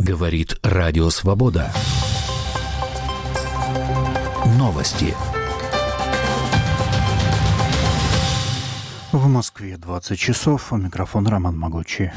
Говорит Радио Свобода. Новости. В Москве 20 часов. У микрофона Роман Могучий.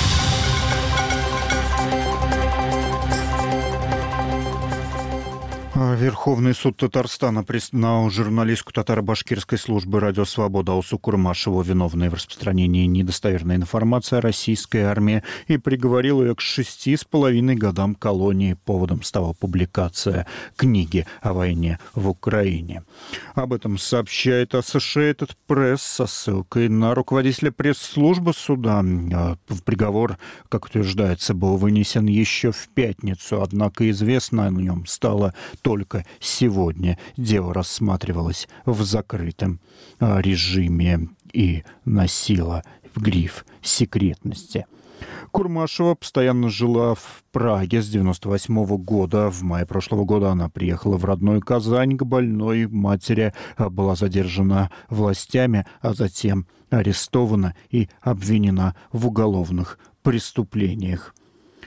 Верховный суд Татарстана признал журналистку татаро-башкирской службы «Радио Свобода» Алсу Курмашеву виновной в распространении недостоверной информации о российской армии и приговорил ее к 6,5 годам колонии. Поводом стала публикация книги о войне в Украине. Об этом сообщает Associated Press со ссылкой на руководителя пресс-службы суда. Приговор, как утверждается, был вынесен еще в пятницу, однако известно о нем стало только сегодня. Дело рассматривалось в закрытом режиме и носило гриф секретности. Курмашева постоянно жила в Праге с 1998 года. В мае прошлого года она приехала в родную Казань к больной матери, была задержана властями, а затем арестована и обвинена в уголовных преступлениях.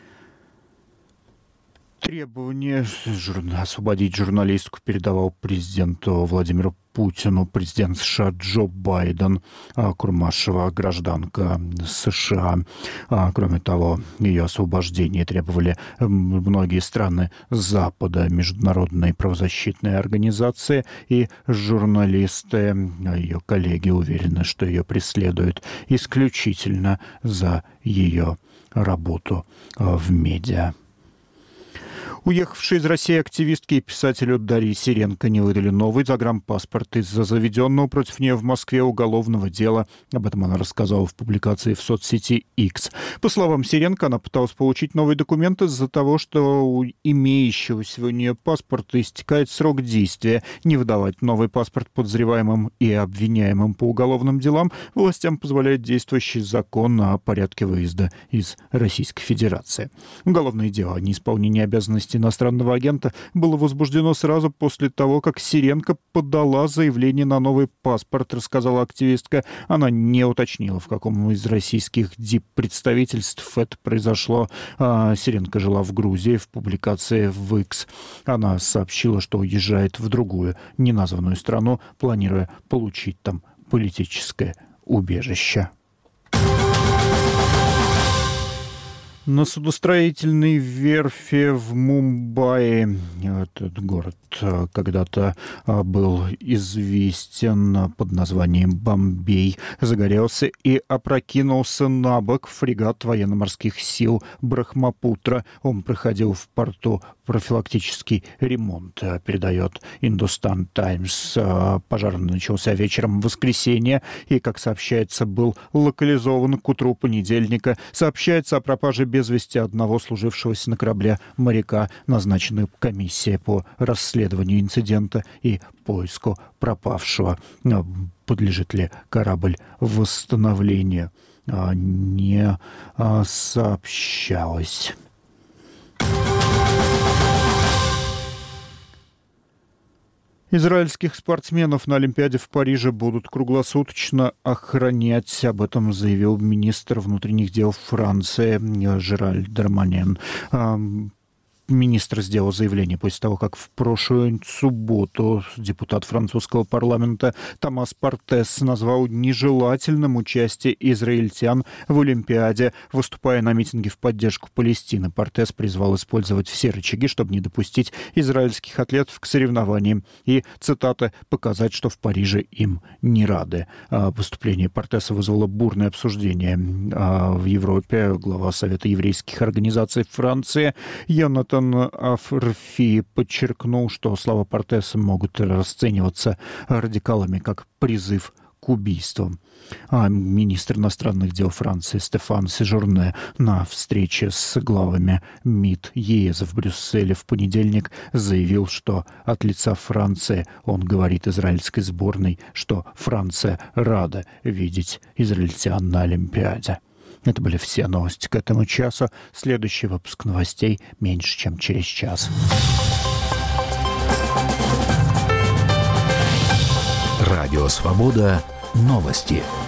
Требование освободить журналистку передавал президенту Владимиру Путину президент США Джо Байден. Курмашева гражданка США. Кроме того, ее освобождение требовали многие страны Запада, международные правозащитные организации и журналисты. Ее коллеги уверены, что ее преследуют исключительно за ее работу в медиа. Уехавшей из России активистке и писателю Дарье Сиренко не выдали новый загранпаспорт из-за заведенного против нее в Москве уголовного дела. Об этом она рассказала в публикации в соцсети X. По словам Сиренко, она пыталась получить новый документ из-за того, что у имеющегося у нее паспорта истекает срок действия. Не выдавать новый паспорт подозреваемым и обвиняемым по уголовным делам властям позволяет действующий закон о порядке выезда из Российской Федерации. Уголовное дело о неисполнении обязанностей иностранного агента было возбуждено сразу после того, как Сиренко подала заявление на новый паспорт, рассказала активистка. Она не уточнила, в каком из российских диппредставительств это произошло. Сиренко жила в Грузии. В публикации в X она сообщила, что уезжает в другую неназванную страну, планируя получить там политическое убежище. На судостроительной верфи в Мумбаи, этот город когда-то был известен под названием Бомбей, загорелся и опрокинулся на бок фрегат военно-морских сил Брахмапутра. Он проходил в порту профилактический ремонт, передает Hindustan Times. Пожар начался вечером в воскресенье и, как сообщается, был локализован к утру понедельника. Сообщается о пропаже без вести одного служившегося на корабле моряка. Назначена комиссия по расследованию инцидента и поиску пропавшего. Подлежит ли корабль восстановлению, не сообщалось. Израильских спортсменов на Олимпиаде в Париже будут круглосуточно охранять. Об этом заявил министр внутренних дел Франции Жераль Дарманьян. Министр сделал заявление после того, как в прошлую субботу депутат французского парламента Томас Портес назвал нежелательным участие израильтян в Олимпиаде. Выступая на митинге в поддержку Палестины, Портес призвал использовать все рычаги, чтобы не допустить израильских атлетов к соревнованиям и, цитата, «показать, что в Париже им не рады». Выступление Портеса вызвало бурное обсуждение в Европе. Глава Совета еврейских организаций Франции Йонатан Афрфи подчеркнул, что слова Портеса могут расцениваться радикалами как призыв к убийствам. Министр иностранных дел Франции Стефан Сежурне на встрече с главами МИД ЕС в Брюсселе в понедельник заявил, что от лица Франции он говорит израильской сборной, что Франция рада видеть израильтян на Олимпиаде. Это были все новости к этому часу. Следующий выпуск новостей меньше, чем через час. Радио Свобода. Новости.